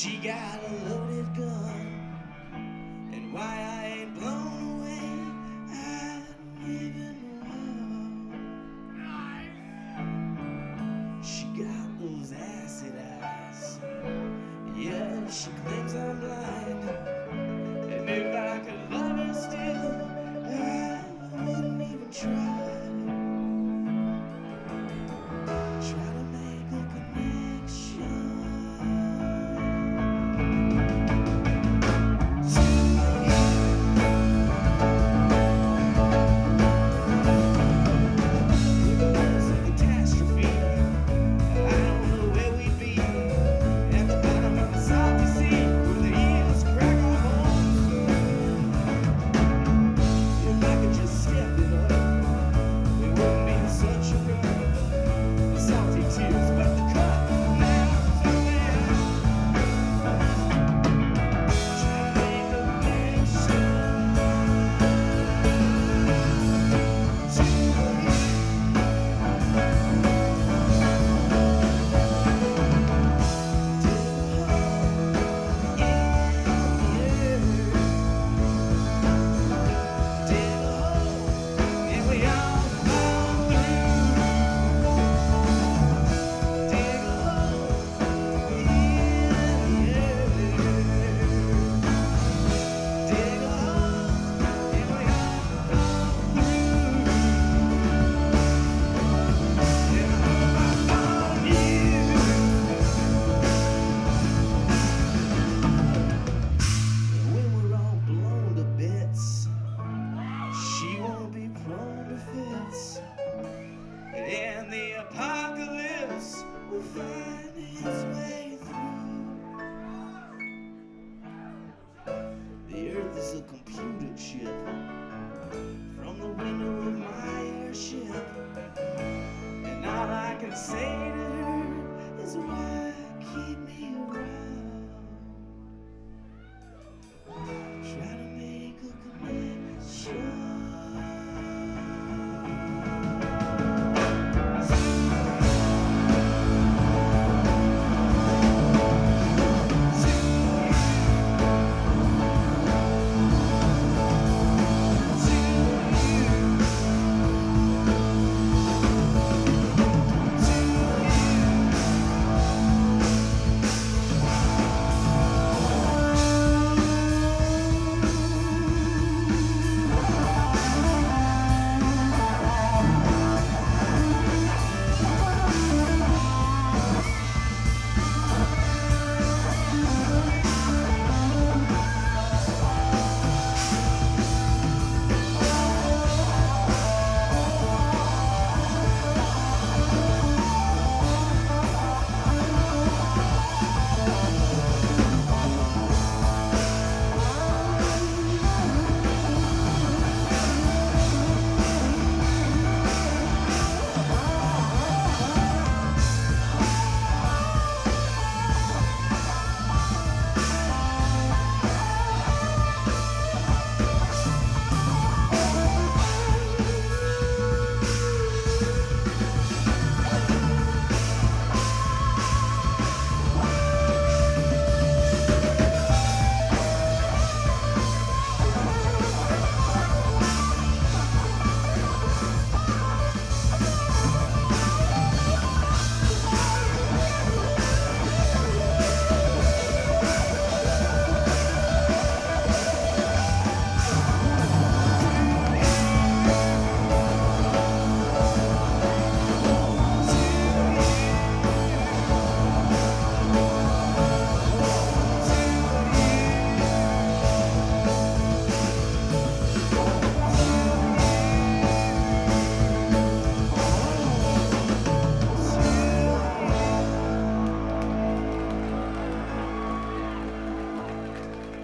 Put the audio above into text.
She got a loaded gun, and why I ain't blown away, I don't even know. She got those acid eyes, yeah, she claims I'm blind, and if I could love her still, I wouldn't even try. Try to make a connection. And the apocalypse will find its way through. The earth is a computer chip from the window of my airship, and all I can say to her is why keep me